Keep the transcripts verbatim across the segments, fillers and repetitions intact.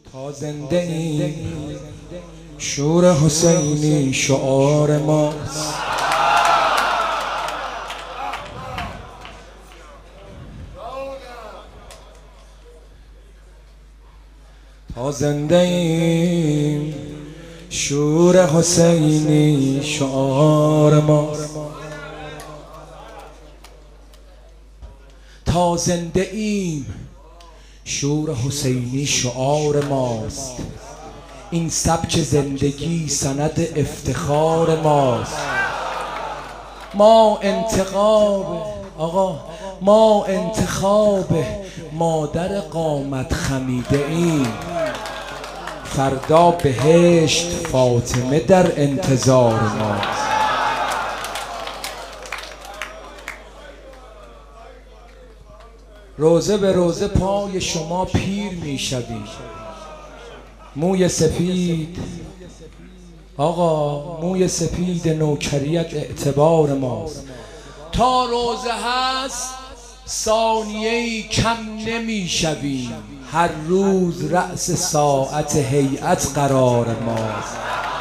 تا زنده ایم شور حسینی شعار ماست. تا زنده ایم شور حسینی شعار ماست. تا زنده ایم شور حسینی شعار ماست. این سبک زندگی سند افتخار ماست. ما انتخاب آقا ما انتخاب مادر قامت خمیده ایم. فردا بهشت فاطمه در انتظار ماست. روزه به روزه پای شما پیر می شویم. موی سفید آقا موی سفید نوکریت اعتبار ماست. تا روزه هست ثانیه‌ای کم نمی شویم. هر روز رأس ساعت هیئت قرار ماست.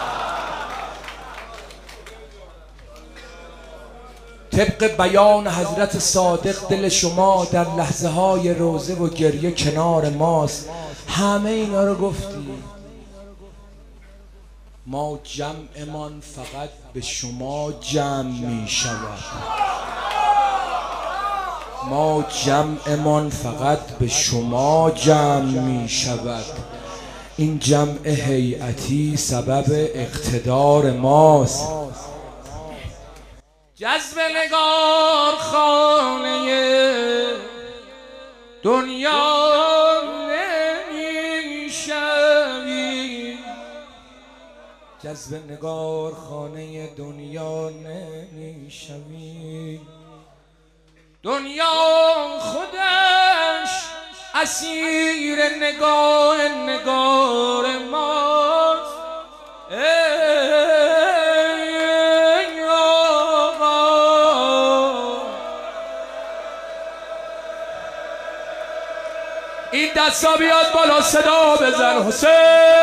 طبق بیان حضرت صادق دل شما در لحظه های روزه و گریه کنار ماست. همه اینا رو گفتیم. ما جمعمان فقط به شما جمع می شود. ما جمعمان فقط به شما جمع می شود. این جمع هیئتی سبب اقتدار ماست. جذب نگار خانه دنیا نمی شوی. جذب نگار خانه دنیا نمی شوی. دنیا خودش اسیر نگاه نگار ماست. این دستا بیاد بالا صدا بزن حسین.